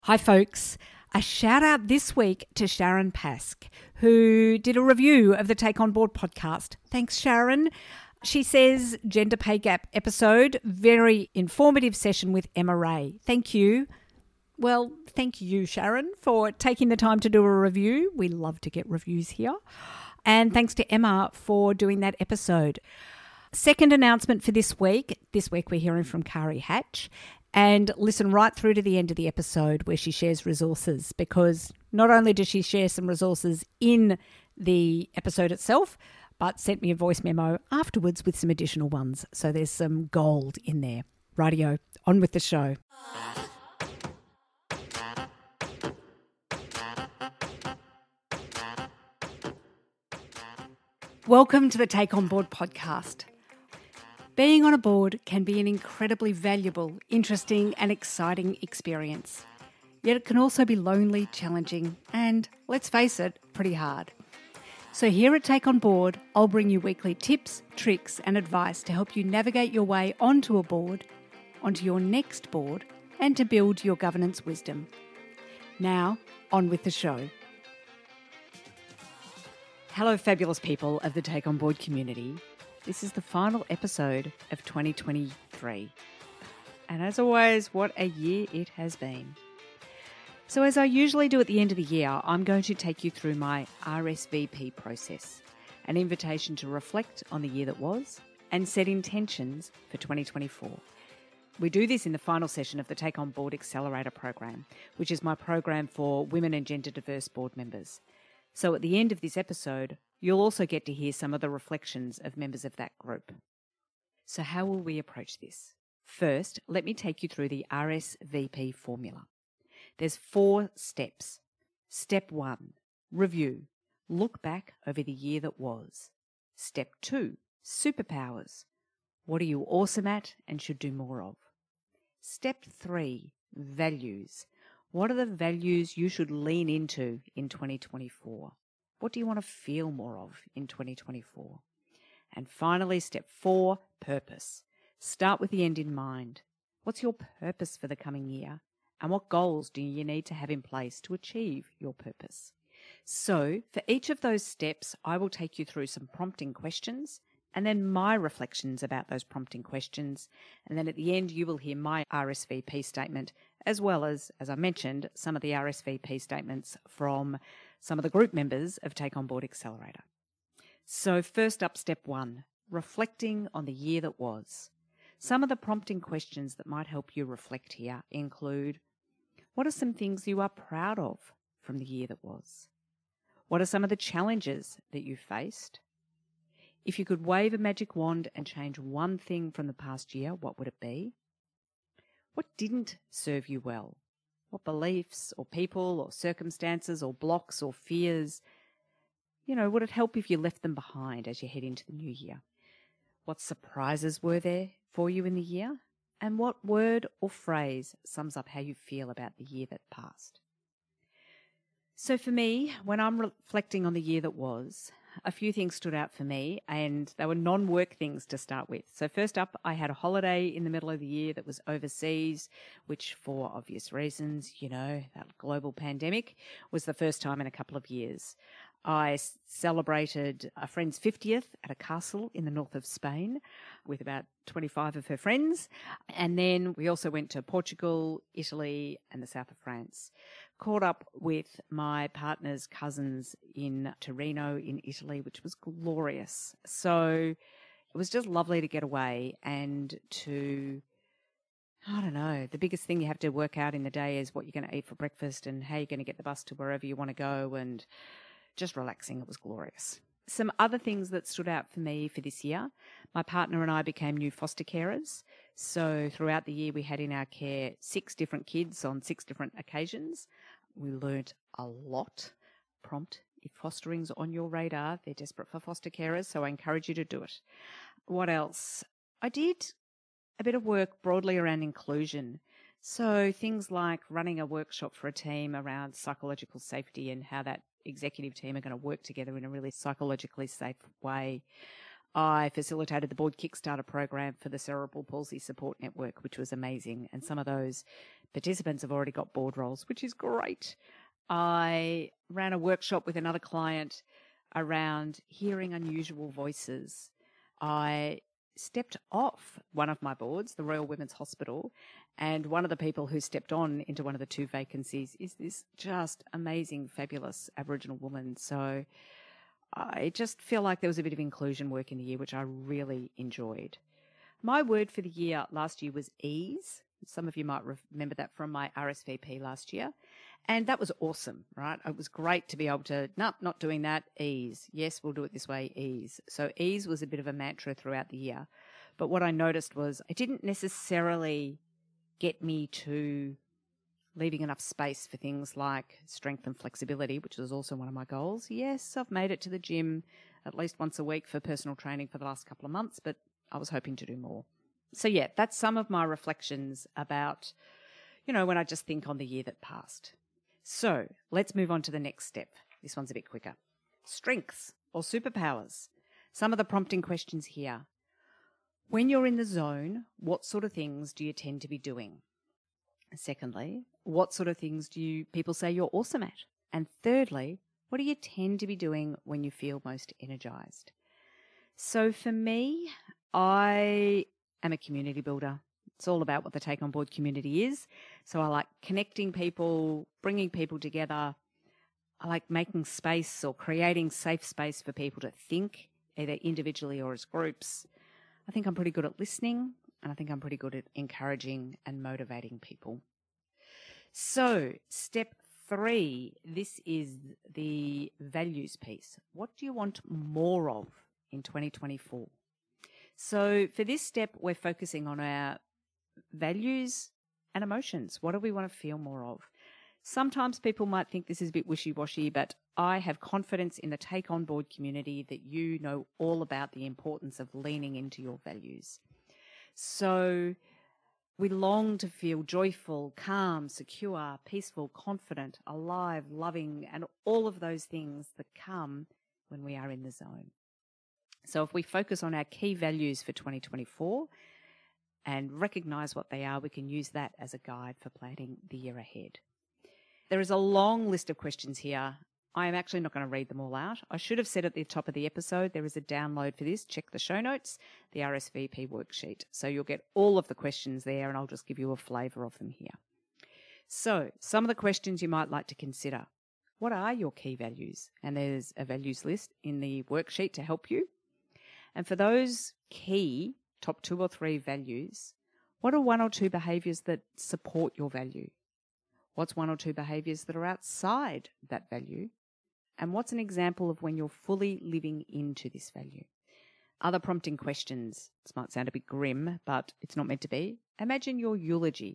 Hi folks, a shout out this week to Sharon Pask, who did a review of the Take On Board podcast. Thanks, Sharon. She says, Gender Pay Gap episode, very informative session with Emma Ray. Thank you. Well, thank you, Sharon, for taking the time to do a review. We love to get reviews here. And thanks to Emma for doing that episode. Second announcement for this week. This week we're hearing from Kari Hatch. And listen right through to the end of the episode where she shares resources, because not only does she share some resources in the episode itself, but sent me a voice memo afterwards with some additional ones. So there's some gold in there. Rightio, on with the show. Welcome to the Take On Board podcast. Being on a board can be an incredibly valuable, interesting and exciting experience. Yet it can also be lonely, challenging and, let's face it, pretty hard. So here at Take On Board, I'll bring you weekly tips, tricks and advice to help you navigate your way onto a board, onto your next board and to build your governance wisdom. Now, on with the show. Hello fabulous people of the Take On Board community. This is the final episode of 2023. And as always, what a year it has been. So as I usually do at the end of the year, I'm going to take you through my RSVP process, an invitation to reflect on the year that was and set intentions for 2024. We do this in the final session of the Take On Board Accelerator program, which is my program for women and gender diverse board members. So at the end of this episode, you'll also get to hear some of the reflections of members of that group. So how will we approach this? First, let me take you through the RSVP formula. There's 4 steps. Step 1, review. Look back over the year that was. Step 2, superpowers. What are you awesome at and should do more of? Step 3, values. What are the values you should lean into in 2024? What do you want to feel more of in 2024? And finally, step 4, purpose. Start with the end in mind. What's your purpose for the coming year? And what goals do you need to have in place to achieve your purpose? So for each of those steps, I will take you through some prompting questions and then my reflections about those prompting questions. And then at the end, you will hear my RSVP statement, as well as I mentioned, some of the RSVP statements from some of the group members of Take On Board Accelerator. So first up, step 1, reflecting on the year that was. Some of the prompting questions that might help you reflect here include, what are some things you are proud of from the year that was? What are some of the challenges that you faced? If you could wave a magic wand and change one thing from the past year, what would it be? What didn't serve you well? What beliefs or people or circumstances or blocks or fears, would it help if you left them behind as you head into the new year? What surprises were there for you in the year? And what word or phrase sums up how you feel about the year that passed? So for me, when I'm reflecting on the year that was, a few things stood out for me, and they were non-work things to start with. So first up, I had a holiday in the middle of the year that was overseas, which for obvious reasons, that global pandemic, was the first time in a couple of years. I celebrated a friend's 50th at a castle in the north of Spain with about 25 of her friends. And then we also went to Portugal, Italy, and the south of France. Caught up with my partner's cousins in Torino in Italy, which was glorious. So it was just lovely to get away and to, the biggest thing you have to work out in the day is what you're going to eat for breakfast and how you're going to get the bus to wherever you want to go, and just relaxing. It was glorious. Some other things that stood out for me for this year, my partner and I became new foster carers. So throughout the year, we had in our care 6 different kids on 6 different occasions. We learnt a lot. Prompt, if fostering's on your radar, they're desperate for foster carers, so I encourage you to do it. What else? I did a bit of work broadly around inclusion. So things like running a workshop for a team around psychological safety and how that executive team are going to work together in a really psychologically safe way. I facilitated the board Kickstarter program for the Cerebral Palsy Support Network, which was amazing. And some of those participants have already got board roles, which is great. I ran a workshop with another client around hearing unusual voices. I stepped off one of my boards, the Royal Women's Hospital, and one of the people who stepped on into one of the 2 vacancies is this just amazing, fabulous Aboriginal woman. So I just feel like there was a bit of inclusion work in the year, which I really enjoyed. My word for the year last year was ease. Some of you might remember that from my RSVP last year. And that was awesome, right? It was great to be able to, nope, not doing that, ease. Yes, we'll do it this way, ease. So ease was a bit of a mantra throughout the year. But what I noticed was it didn't necessarily get me to leaving enough space for things like strength and flexibility, which was also one of my goals. Yes, I've made it to the gym at least once a week for personal training for the last couple of months, but I was hoping to do more. So yeah, that's some of my reflections about, when I just think on the year that passed. So let's move on to the next step. This one's a bit quicker. Strengths or superpowers. Some of the prompting questions here. When you're in the zone, what sort of things do you tend to be doing? Secondly, what sort of things do people say you're awesome at? And thirdly, what do you tend to be doing when you feel most energized? So for me, I am a community builder. It's all about what the Take On Board community is. So I like connecting people, bringing people together. I like making space or creating safe space for people to think, either individually or as groups. I think I'm pretty good at listening, and I think I'm pretty good at encouraging and motivating people. So step 3, this is the values piece. What do you want more of in 2024? So for this step, we're focusing on our values and emotions. What do we want to feel more of? Sometimes people might think this is a bit wishy-washy, but I have confidence in the Take On Board community that you know all about the importance of leaning into your values. So we long to feel joyful, calm, secure, peaceful, confident, alive, loving, and all of those things that come when we are in the zone. So if we focus on our key values for 2024 and recognize what they are, we can use that as a guide for planning the year ahead. There is a long list of questions here. I am actually not going to read them all out. I should have said at the top of the episode, there is a download for this. Check the show notes, the RSVP worksheet. So you'll get all of the questions there, and I'll just give you a flavour of them here. So some of the questions you might like to consider. What are your key values? And there's a values list in the worksheet to help you. And for those key top 2 or 3 values, what are 1 or 2 behaviours that support your value? What's 1 or 2 behaviours that are outside that value? And what's an example of when you're fully living into this value? Other prompting questions. This might sound a bit grim, but it's not meant to be. Imagine your eulogy.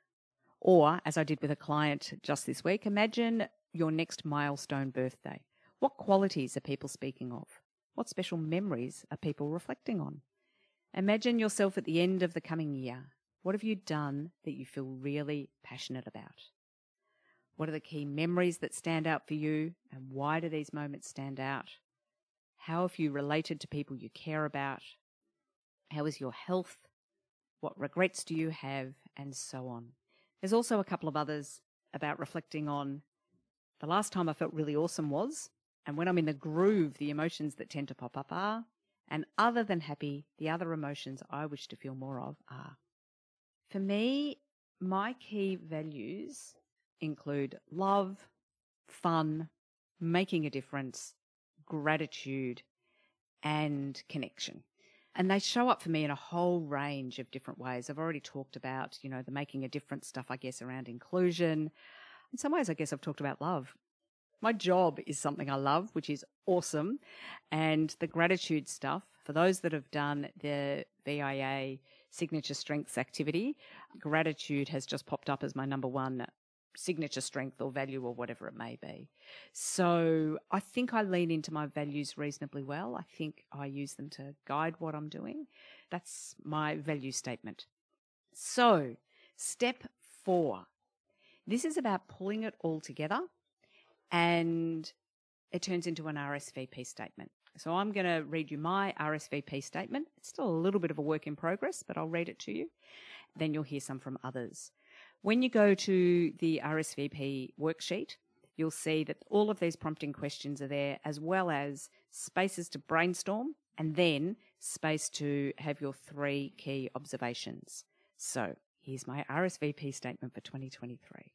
Or, as I did with a client just this week, imagine your next milestone birthday. What qualities are people speaking of? What special memories are people reflecting on? Imagine yourself at the end of the coming year. What have you done that you feel really passionate about? What are the key memories that stand out for you, and why do these moments stand out? How have you related to people you care about? How is your health? What regrets do you have? And so on. There's also a couple of others about reflecting on the last time I felt really awesome was, and when I'm in the groove, the emotions that tend to pop up are, and other than happy, the other emotions I wish to feel more of are. For me, my key values include love, fun, making a difference, gratitude, and connection. And they show up for me in a whole range of different ways. I've already talked about, the making a difference stuff, I guess, around inclusion. In some ways, I guess I've talked about love. My job is something I love, which is awesome. And the gratitude stuff, for those that have done the VIA Signature Strengths activity, gratitude has just popped up as my number 1 signature strength or value or whatever it may be. So I think I lean into my values reasonably well. I think I use them to guide what I'm doing. That's my value statement. So step 4. This is about pulling it all together, and it turns into an RSVP statement. So I'm going to read you my RSVP statement. It's still a little bit of a work in progress, but I'll read it to you. Then you'll hear some from others. When you go to the RSVP worksheet, you'll see that all of these prompting questions are there, as well as spaces to brainstorm and then space to have your 3 key observations. So here's my RSVP statement for 2023.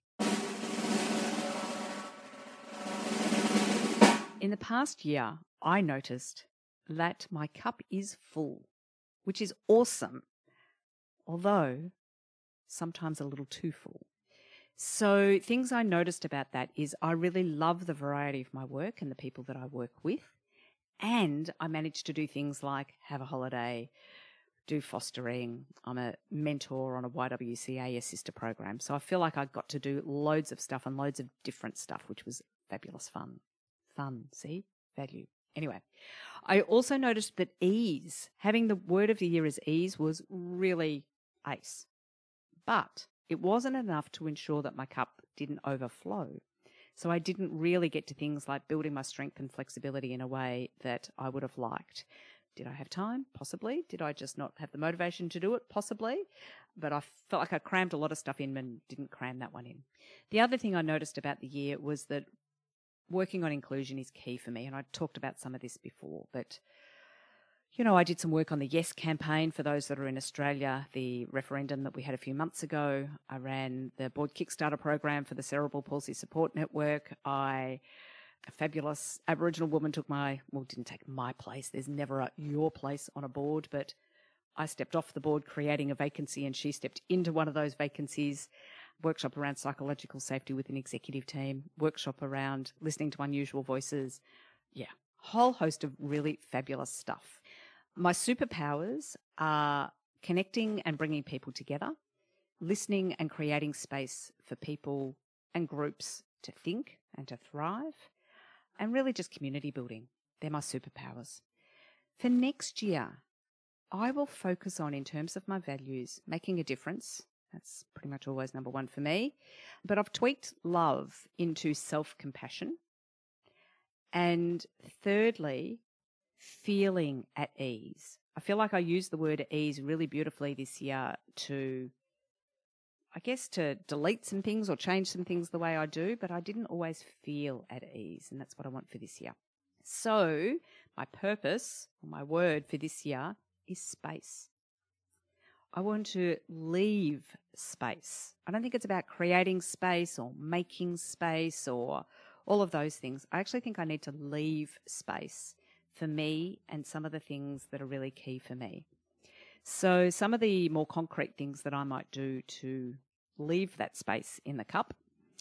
In the past year, I noticed that my cup is full, which is awesome, although sometimes a little too full. So things I noticed about that is I really love the variety of my work and the people that I work with. And I managed to do things like have a holiday, do fostering. I'm a mentor on a YWCA sister program. So I feel like I got to do loads of stuff and loads of different stuff, which was fabulous fun. Fun, see? Value. Anyway, I also noticed that ease, having the word of the year as ease, was really ace. But it wasn't enough to ensure that my cup didn't overflow. So I didn't really get to things like building my strength and flexibility in a way that I would have liked. Did I have time? Possibly. Did I just not have the motivation to do it? Possibly. But I felt like I crammed a lot of stuff in and didn't cram that one in. The other thing I noticed about the year was that working on inclusion is key for me. And I talked about some of this before, but I did some work on the Yes campaign for those that are in Australia, the referendum that we had a few months ago. I ran the board Kickstarter program for the Cerebral Palsy Support Network. A fabulous Aboriginal woman didn't take my place. There's never your place on a board, but I stepped off the board creating a vacancy and she stepped into one of those vacancies. Workshop around psychological safety with an executive team, workshop around listening to unusual voices. Yeah, whole host of really fabulous stuff. My superpowers are connecting and bringing people together, listening and creating space for people and groups to think and to thrive, and really just community building. They're my superpowers. For next year, I will focus on, in terms of my values, making a difference. That's pretty much always number one for me. But I've tweaked love into self-compassion. And thirdly, feeling at ease. I feel like I used the word ease really beautifully this year to delete some things or change some things the way I do, but I didn't always feel at ease. And that's what I want for this year. So my purpose, or my word for this year, is space. I want to leave space. I don't think it's about creating space or making space or all of those things. I actually think I need to leave space for me and some of the things that are really key for me. So some of the more concrete things that I might do to leave that space in the cup.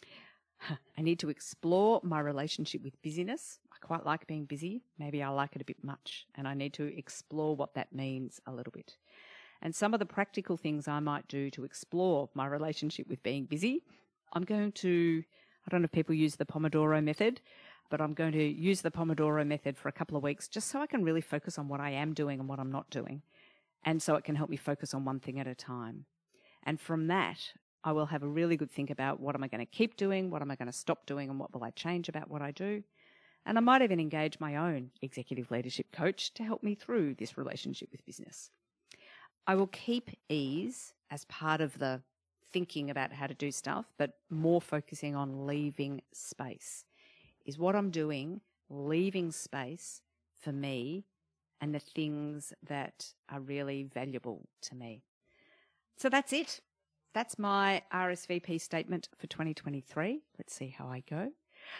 I need to explore my relationship with busyness. I quite like being busy. Maybe I like it a bit much, and I need to explore what that means a little bit. And some of the practical things I might do to explore my relationship with being busy, I don't know if people use the Pomodoro method, but I'm going to use the Pomodoro method for a couple of weeks just so I can really focus on what I am doing and what I'm not doing. And so it can help me focus on one thing at a time. And from that, I will have a really good think about what am I going to keep doing, what am I going to stop doing, and what will I change about what I do. And I might even engage my own executive leadership coach to help me through this relationship with business. I will keep ease as part of the thinking about how to do stuff, but more focusing on leaving space. Is what I'm doing leaving space for me and the things that are really valuable to me? So that's it. That's my RSVP statement for 2023. Let's see how I go.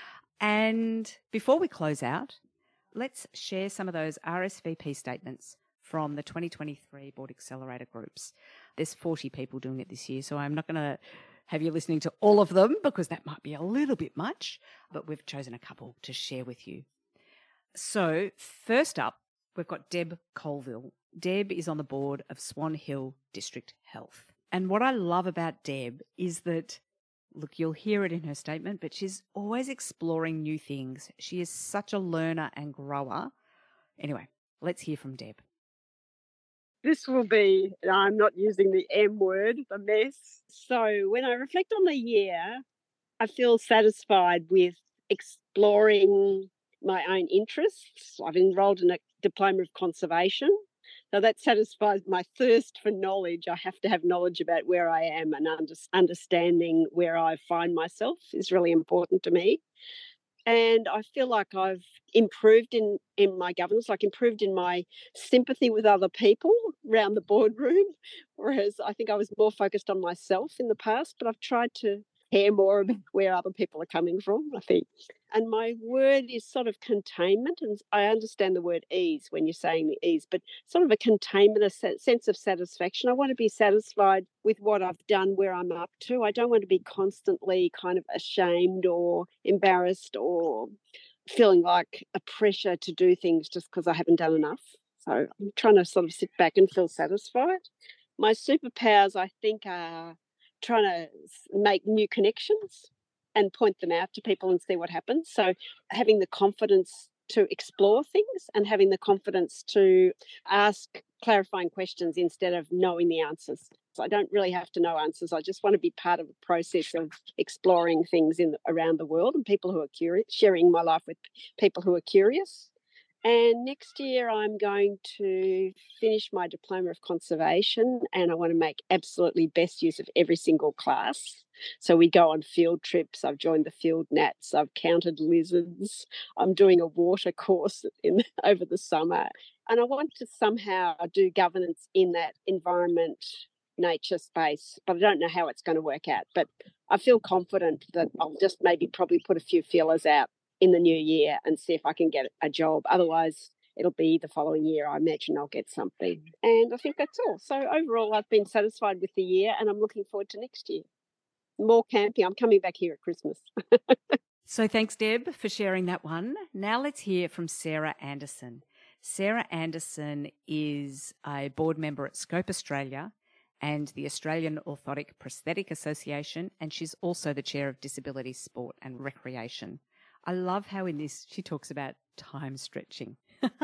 And before we close out, let's share some of those RSVP statements from the 2023 Board Accelerator groups. There's 40 people doing it this year, so I'm not going to have you listening to all of them because that might be a little bit much, but we've chosen a couple to share with you. So first up, we've got Deb Colville. Deb is on the board of Swan Hill District Health. And what I love about Deb is that, look, you'll hear it in her statement, but she's always exploring new things. She is such a learner and grower. Anyway, let's hear from Deb. This will be, I'm not using the M word, the mess. So when I reflect on the year, I feel satisfied with exploring my own interests. I've enrolled in a diploma of conservation. So that satisfies my thirst for knowledge. I have to have knowledge about where I am, and understanding where I find myself is really important to me. And I feel like I've improved in my governance, like improved in my sympathy with other people around the boardroom. Whereas I think I was more focused on myself in the past, but I've tried to care more about where other people are coming from, I think. And my word is sort of containment. And I understand the word ease when you're saying the ease, but sort of a containment, a sense of satisfaction. I want to be satisfied with what I've done, where I'm up to. I don't want to be constantly kind of ashamed or embarrassed or feeling like a pressure to do things just because I haven't done enough. So I'm trying to sort of sit back and feel satisfied. My superpowers, I think, are trying to make new connections and point them out to people and see what happens. So having the confidence to explore things and having the confidence to ask clarifying questions instead of knowing the answers. So I don't really have to know answers. I just want to be part of the process of exploring things around the world and people who are curious, sharing my life with people who are curious. And next year, I'm going to finish my diploma of conservation, and I want to make absolutely best use of every single class. So we go on field trips. I've joined the field nats. I've counted lizards. I'm doing a water course over the summer. And I want to somehow do governance in that environment, nature space, but I don't know how it's going to work out. But I feel confident that I'll just maybe probably put a few feelers out in the new year and see if I can get a job. Otherwise, it'll be the following year. I imagine I'll get something. And I think that's all. So overall, I've been satisfied with the year, and I'm looking forward to next year. More camping. I'm coming back here at Christmas. So thanks, Deb, for sharing that one. Now let's hear from Sarah Anderson. Sarah Anderson is a board member at Scope Australia and the Australian Orthotic Prosthetic Association, and she's also the chair of Disability Sport and Recreation. I love how in this she talks about time stretching.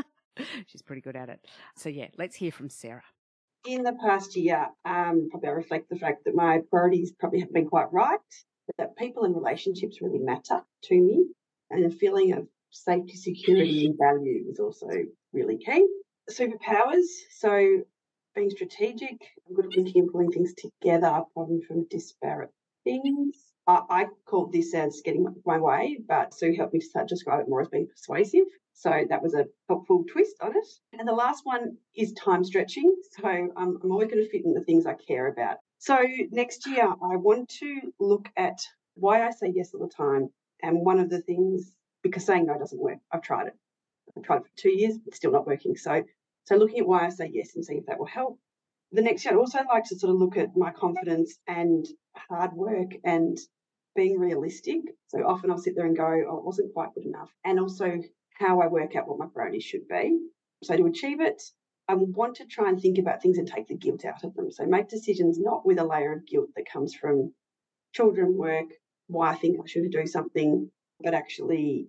She's pretty good at it. So, yeah, let's hear from Sarah. In the past year, probably I reflect the fact that my priorities probably haven't been quite right, that people and relationships really matter to me, and a feeling of safety, security and value is also really key. Superpowers, so being strategic, I'm good at linking and pulling things together from disparate things. I called this as getting my way, but Sue helped me to describe it more as being persuasive. So that was a helpful twist on it. And the last one is time stretching. So I'm always going to fit in the things I care about. So next year, I want to look at why I say yes all the time. And one of the things, because saying no doesn't work. I've tried it. I've tried it for 2 years, it's still not working. So looking at why I say yes and seeing if that will help. The next year, I'd also like to sort of look at my confidence and hard work and being realistic. So often I'll sit there and go, oh, it wasn't quite good enough. And also how I work out what my priorities should be. So to achieve it, I want to try and think about things and take the guilt out of them. So make decisions not with a layer of guilt that comes from children, work, why I think I should do something, but actually,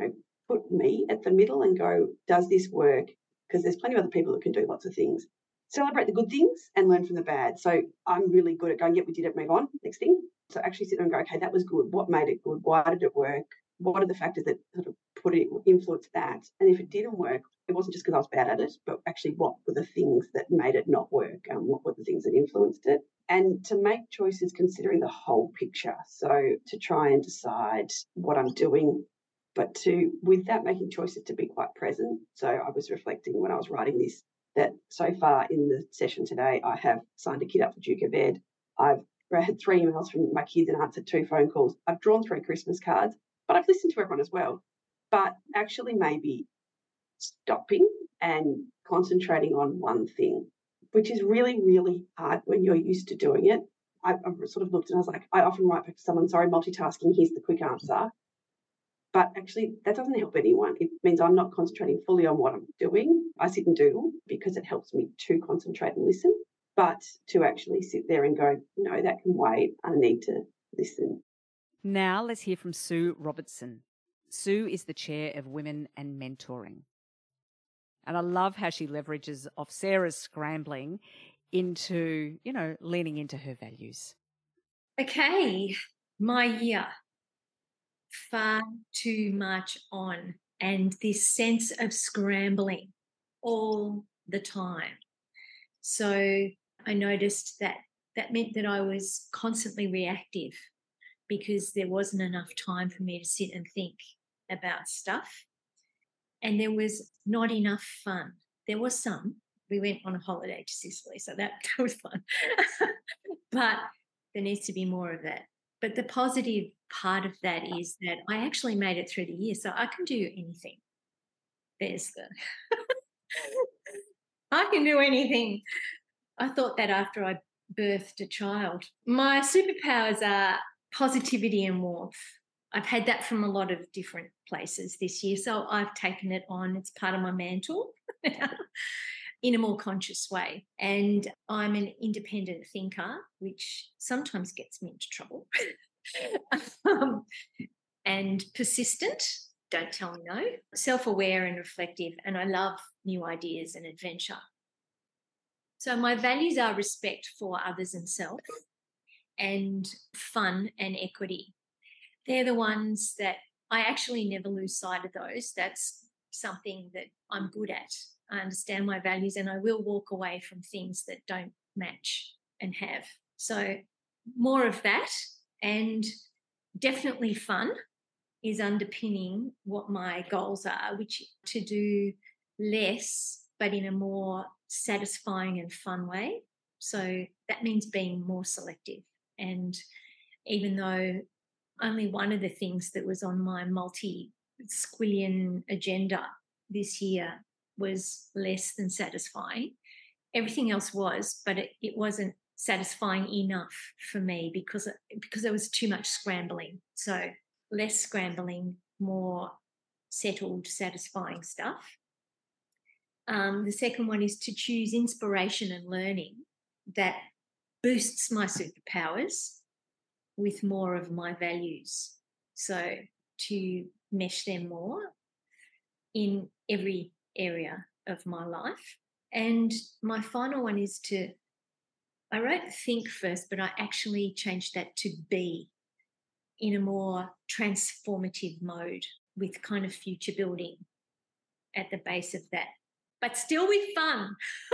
put me at the middle and go, does this work? Because there's plenty of other people that can do lots of things. Celebrate the good things and learn from the bad. So I'm really good at going, yep, we did it, move on, next thing. So actually sit there and go, okay, that was good. What made it good? Why did it work? What are the factors that sort of influenced that? And if it didn't work, it wasn't just because I was bad at it, but actually what were the things that made it not work? What were the things that influenced it? And to make choices considering the whole picture. So to try and decide what I'm doing, but with that, making choices to be quite present. So I was reflecting when I was writing this, that so far in the session today, I have signed a kid up for Duke of Ed. I've had 3 emails from my kids and answered 2 phone calls. I've drawn 3 Christmas cards, but I've listened to everyone as well. But actually maybe stopping and concentrating on one thing, which is really, really hard when you're used to doing it. I've sort of looked and I was like, I often write back to someone, sorry, multitasking, here's the quick answer. But actually, that doesn't help anyone. It means I'm not concentrating fully on what I'm doing. I sit and doodle because it helps me to concentrate and listen. But to actually sit there and go, no, that can wait. I need to listen. Now let's hear from Sue Robertson. Sue is the chair of Women and Mentoring. And I love how she leverages off Sarah's scrambling into, leaning into her values. Okay, my year. Far too much on. and this sense of scrambling all the time. So I noticed that meant that I was constantly reactive because there wasn't enough time for me to sit and think about stuff. And there was not enough fun. There was some. We went on a holiday to Sicily, so that was fun. But there needs to be more of that. But the positive part of that is that I actually made it through the year, so I can do anything. There's the I can do anything. I thought that after I birthed a child. My superpowers are positivity and warmth. I've had that from a lot of different places this year, so I've taken it on. It's part of my mantle in a more conscious way. And I'm an independent thinker, which sometimes gets me into trouble. And persistent, don't tell me no, self-aware and reflective, and I love new ideas and adventure. So my values are respect for others and self, and fun and equity. They're the ones that I actually never lose sight of those. That's something that I'm good at. I understand my values and I will walk away from things that don't match and have. So more of that, and definitely fun is underpinning what my goals are, which to do less but in a more satisfying and fun way. So that means being more selective. And even though only one of the things that was on my multi-squillion agenda this year was less than satisfying, everything else was, but it wasn't satisfying enough for me because there was too much scrambling. So less scrambling, more settled, satisfying stuff. The second one is to choose inspiration and learning that boosts my superpowers with more of my values. So to mesh them more in every area of my life. And my final one is I wrote think first, but I actually changed that to be in a more transformative mode with kind of future building at the base of that, but still with fun.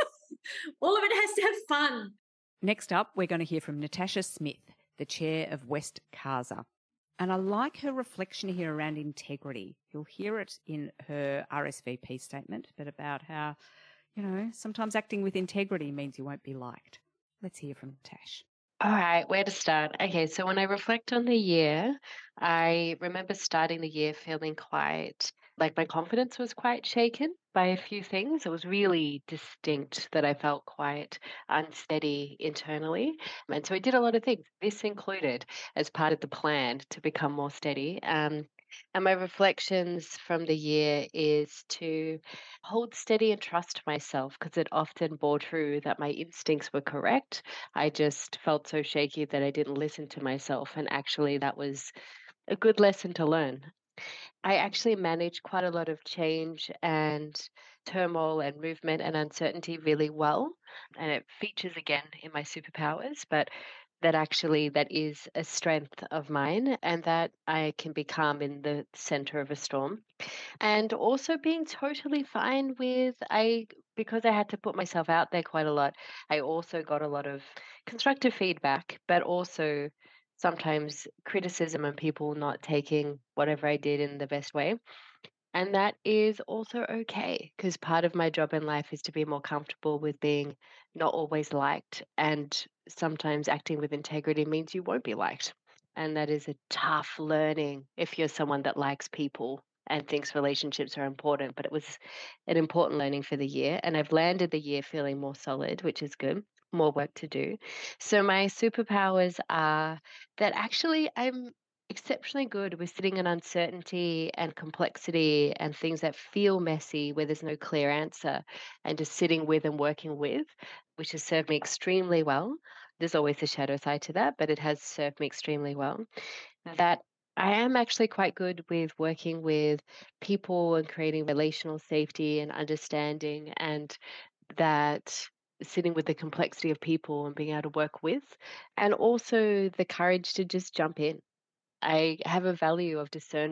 All of it has to have fun. Next up, we're going to hear from Natasha Smith, the chair of West CASA. And I like her reflection here around integrity. You'll hear it in her RSVP statement, but about how, sometimes acting with integrity means you won't be liked. Let's hear from Tash. All right, where to start? Okay, so when I reflect on the year, I remember starting the year feeling quite like my confidence was quite shaken by a few things. It was really distinct that I felt quite unsteady internally. And so I did a lot of things, this included as part of the plan to become more steady. And my reflections from the year is to hold steady and trust myself because it often bore true that my instincts were correct. I just felt so shaky that I didn't listen to myself. And actually, that was a good lesson to learn. I actually managed quite a lot of change and turmoil and movement and uncertainty really well. And it features again in my superpowers, but that is a strength of mine and that I can be calm in the center of a storm. And also being totally fine with because I had to put myself out there quite a lot, I also got a lot of constructive feedback, but also sometimes criticism and people not taking whatever I did in the best way. And that is also okay because part of my job in life is to be more comfortable with being not always liked. And sometimes acting with integrity means you won't be liked. And that is a tough learning if you're someone that likes people and thinks relationships are important. But it was an important learning for the year. And I've landed the year feeling more solid, which is good. More work to do. So my superpowers are that actually I'm exceptionally good with sitting in uncertainty and complexity and things that feel messy where there's no clear answer and just sitting with and working with, which has served me extremely well. There's always a shadow side to that, but it has served me extremely well. That I am actually quite good with working with people and creating relational safety and understanding, and that sitting with the complexity of people and being able to work with, and also the courage to just jump in. I have a value of discernment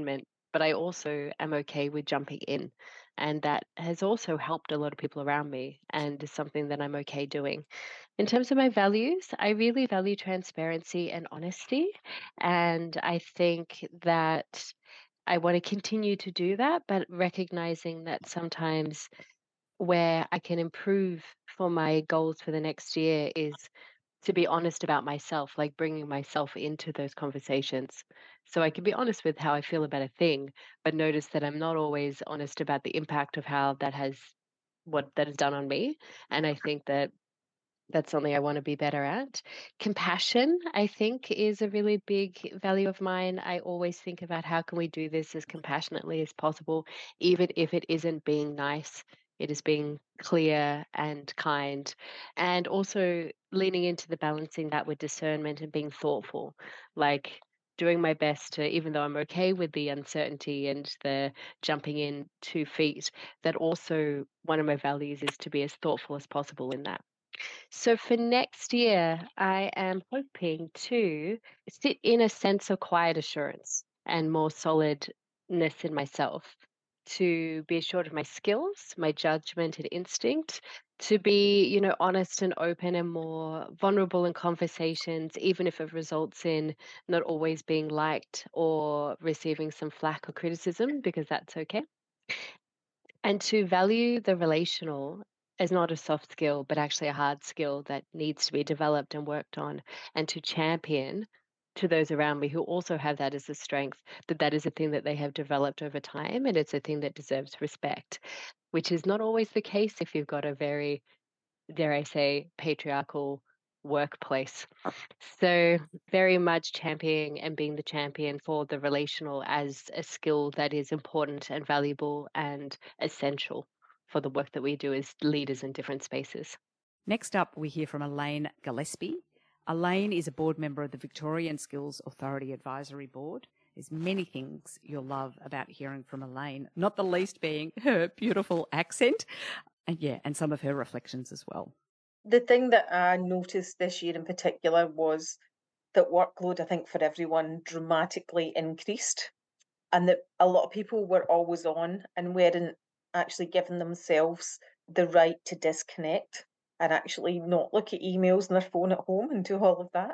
but I also am okay with jumping in. And that has also helped a lot of people around me and is something that I'm okay doing. In terms of my values, I really value transparency and honesty. And I think that I want to continue to do that, but recognizing that sometimes where I can improve for my goals for the next year is to be honest about myself, like bringing myself into those conversations. So I can be honest with how I feel about a thing, but notice that I'm not always honest about the impact of how that has what that has done on me. And I think that that's something I want to be better at. Compassion, I think, is a really big value of mine. I always think about how can we do this as compassionately as possible, even if it isn't being nice. It is being clear and kind. And also leaning into the balancing that with discernment and being thoughtful, like doing my best to, even though I'm okay with the uncertainty and the jumping in 2 feet, that also one of my values is to be as thoughtful as possible in that. So for next year, I am hoping to sit in a sense of quiet assurance and more solidness in myself, to be assured of my skills, my judgment and instinct, to be, honest and open and more vulnerable in conversations, even if it results in not always being liked or receiving some flack or criticism, because that's okay. And to value the relational as not a soft skill, but actually a hard skill that needs to be developed and worked on, and to champion to those around me who also have that as a strength, that that is a thing that they have developed over time and it's a thing that deserves respect, which is not always the case if you've got a very, dare I say, patriarchal workplace. So, very much championing and being the champion for the relational as a skill that is important and valuable and essential for the work that we do as leaders in different spaces. Next up, we hear from Elaine Gillespie. Elaine is a board member of the Victorian Skills Authority Advisory Board. There's many things you'll love about hearing from Elaine, not the least being her beautiful accent and some of her reflections as well. The thing that I noticed this year in particular was that workload, I think, for everyone dramatically increased, and that a lot of people were always on and weren't actually giving themselves the right to disconnect and actually not look at emails and their phone at home and do all of that.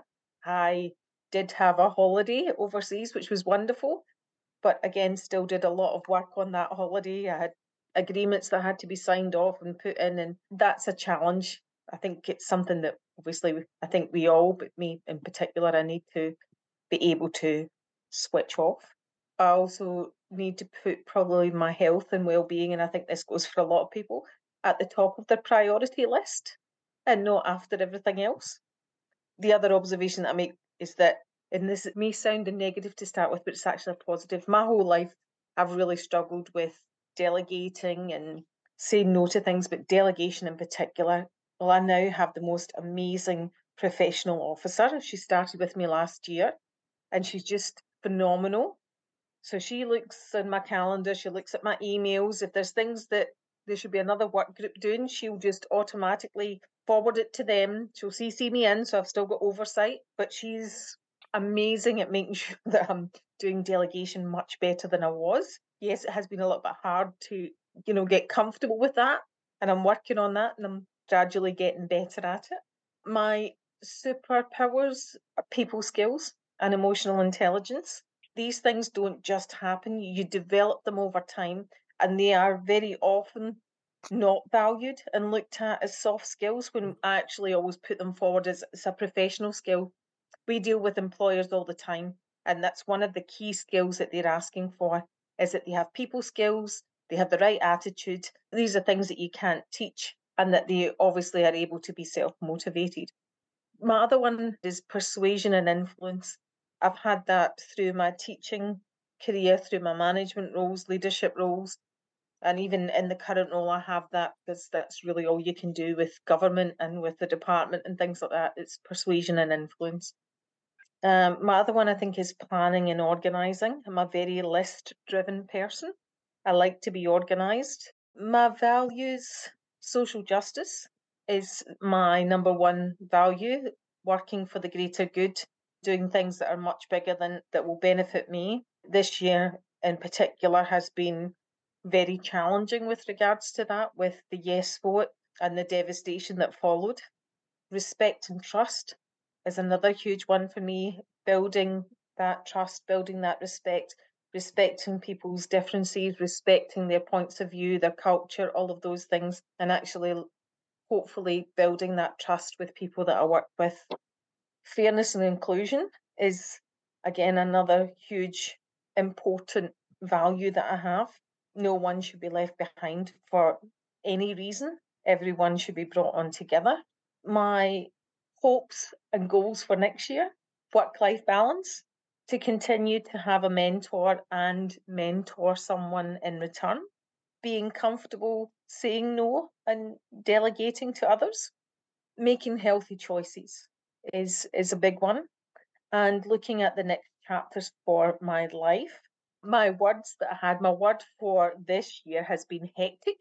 I did have a holiday overseas, which was wonderful, but again, still did a lot of work on that holiday. I had agreements that had to be signed off and put in, and that's a challenge. I think it's something that obviously I think we all, but me in particular, I need to be able to switch off. I also need to put probably my health and well-being, and I think this goes for a lot of people, at the top of their priority list and not after everything else. The other observation that I make is that, and this may sound a negative to start with, but it's actually a positive. My whole life, I've really struggled with delegating and saying no to things, but delegation in particular. Well, I now have the most amazing professional officer. She started with me last year, and she's just phenomenal. So she looks in my calendar, she looks at my emails. If there's things that there should be another work group doing, she'll just automatically forward it to them. She'll CC me in, so I've still got oversight. But she's amazing at making sure that I'm doing delegation much better than I was. Yes, it has been a little bit hard to, get comfortable with that. And I'm working on that and I'm gradually getting better at it. My superpowers are people skills and emotional intelligence. These things don't just happen, you develop them over time, and they are very often not valued and looked at as soft skills when I actually always put them forward as a professional skill. We deal with employers all the time, and that's one of the key skills that they're asking for, is that they have people skills, they have the right attitude. These are things that you can't teach, and that they obviously are able to be self-motivated. My other one is persuasion and influence. I've had that through my teaching career, through my management roles, leadership roles, and even in the current role, I have that because that's really all you can do with government and with the department and things like that. It's persuasion and influence. My other one, I think, is planning and organising. I'm a very list-driven person. I like to be organised. My values, social justice is my number one value, working for the greater good, doing things that are much bigger than that will benefit me. This year, in particular has been very challenging with regards to that, with the yes vote and the devastation that followed. Respect and trust is another huge one for me, building that trust, building that respect, respecting people's differences, respecting their points of view, their culture, all of those things, and actually hopefully building that trust with people that I work with. Fairness and inclusion is, again, another huge, important value that I have. No one should be left behind for any reason. Everyone should be brought on together. My hopes and goals for next year: work-life balance, to continue to have a mentor and mentor someone in return, being comfortable saying no and delegating to others, making healthy choices is a big one, and looking at the next chapters for my life. My word for this year has been hectic,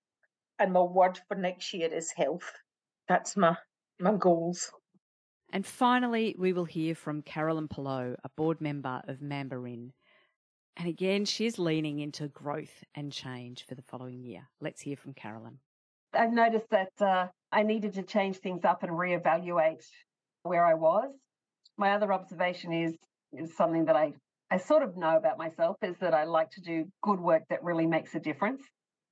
and my word for next year is health. That's my goals. And finally, we will hear from Carolyn Pelot, a board member of Mambarin. And again, she's leaning into growth and change for the following year. Let's hear from Carolyn. I've noticed that I needed to change things up and reevaluate where I was. My other observation is something that I sort of know about myself, is that I like to do good work that really makes a difference.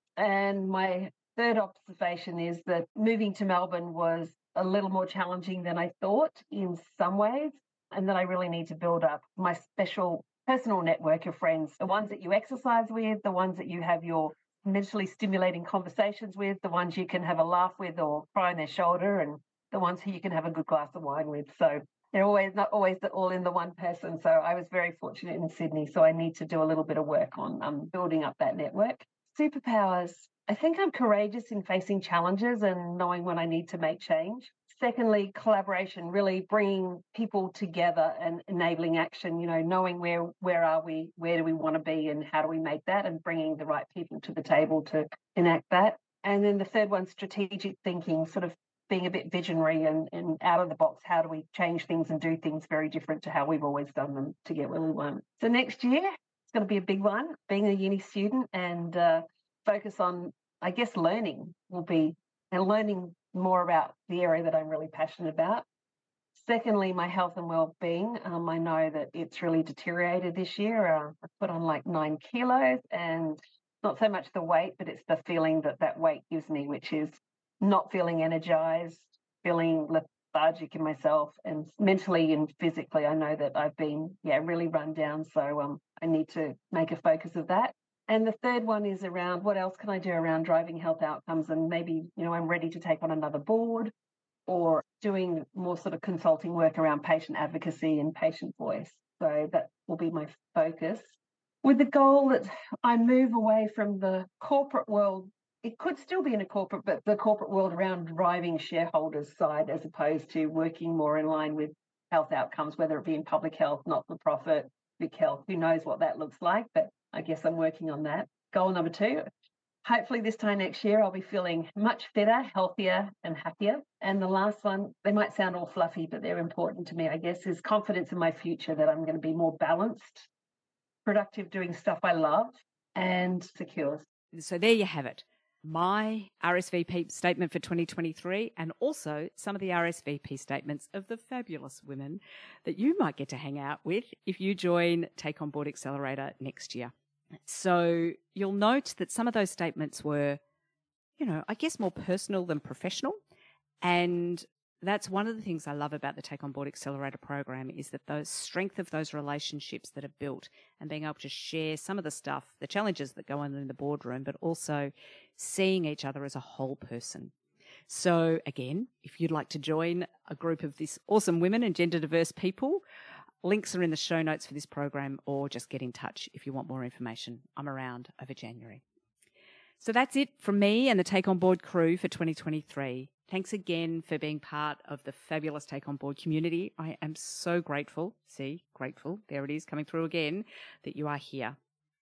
And my third observation is that moving to Melbourne was a little more challenging than I thought in some ways, and that I really need to build up my special personal network of friends, the ones that you exercise with, the ones that you have your mentally stimulating conversations with, the ones you can have a laugh with or cry on their shoulder, and the ones who you can have a good glass of wine with. So they're always not always all in the one person. So I was very fortunate in Sydney. So I need to do a little bit of work on building up that network. Superpowers. I think I'm courageous in facing challenges and knowing when I need to make change. Secondly, collaboration, really bringing people together and enabling action, knowing where are we, where do we want to be, and how do we make that, and bringing the right people to the table to enact that. And then the third one, strategic thinking, sort of being a bit visionary and out of the box. How do we change things and do things very different to how we've always done them to get where we want? So next year, it's going to be a big one, being a uni student, and focus on, I guess, learning more about the area that I'm really passionate about. Secondly, my health and well-being. I know that it's really deteriorated this year. I put on like 9 kilos, and not so much the weight, but it's the feeling that weight gives me, which is not feeling energized, feeling lethargic in myself, and mentally and physically. I know that I've been really run down, so I need to make a focus of that. And the third one is around what else can I do around driving health outcomes, and maybe I'm ready to take on another board, or doing more sort of consulting work around patient advocacy and patient voice. So that will be my focus, with the goal that I move away from the corporate world. It could still be in a corporate, but the corporate world around driving shareholders' side, as opposed to working more in line with health outcomes, whether it be in public health, not-for-profit, big health. Who knows what that looks like, but I guess I'm working on that. Goal number 2, hopefully this time next year, I'll be feeling much fitter, healthier, and happier. And the last one, they might sound all fluffy, but they're important to me, I guess, is confidence in my future, that I'm going to be more balanced, productive, doing stuff I love, and secure. So there you have it. My RSVP statement for 2023, and also some of the RSVP statements of the fabulous women that you might get to hang out with if you join Take On Board Accelerator next year. So you'll note that some of those statements were, I guess more personal than professional. And that's one of the things I love about the Take On Board Accelerator program, is that the strength of those relationships that are built, and being able to share some of the stuff, the challenges that go on in the boardroom, but also seeing each other as a whole person. So again, if you'd like to join a group of this awesome women and gender diverse people, links are in the show notes for this program, or just get in touch if you want more information. I'm around over January. So that's it from me and the Take On Board crew for 2023. Thanks again for being part of the fabulous Take On Board community. I am so grateful. See, grateful. There it is, coming through again, that you are here.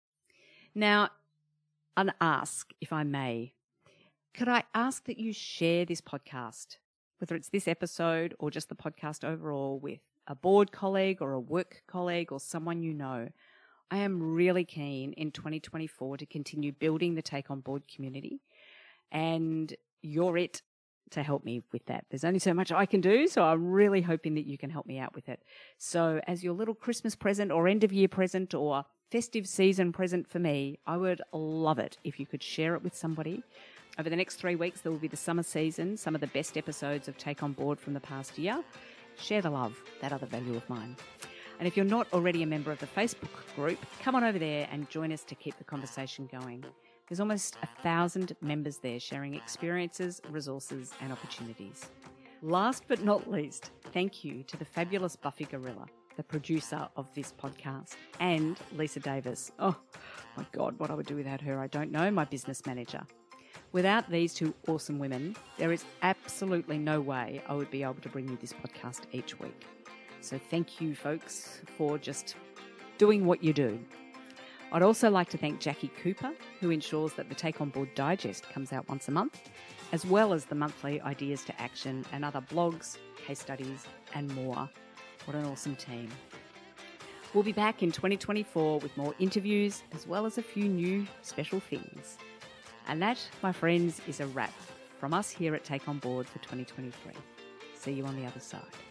Now, an ask, if I may. Could I ask that you share this podcast, whether it's this episode or just the podcast overall, with a board colleague or a work colleague or someone you know? I am really keen in 2024 to continue building the Take On Board community, and you're it to help me with that. There's only so much I can do, so I'm really hoping that you can help me out with it. So as your little Christmas present or end of year present or festive season present for me, I would love it if you could share it with somebody. Over the next 3 weeks, there will be the summer season, some of the best episodes of Take On Board from the past year. Share the love, that other value of mine. And if you're not already a member of the Facebook group, come on over there and join us to keep the conversation going. There's almost 1,000 members there sharing experiences, resources, and opportunities. Last but not least, thank you to the fabulous Buffy Gorilla, the producer of this podcast, and Lisa Davis. Oh my God, what I would do without her, I don't know, my business manager. Without these two awesome women, there is absolutely no way I would be able to bring you this podcast each week. So thank you, folks, for just doing what you do. I'd also like to thank Jackie Cooper, who ensures that the Take On Board Digest comes out once a month, as well as the monthly Ideas to Action and other blogs, case studies, and more. What an awesome team. We'll be back in 2024 with more interviews, as well as a few new special things. And that, my friends, is a wrap from us here at Take On Board for 2023. See you on the other side.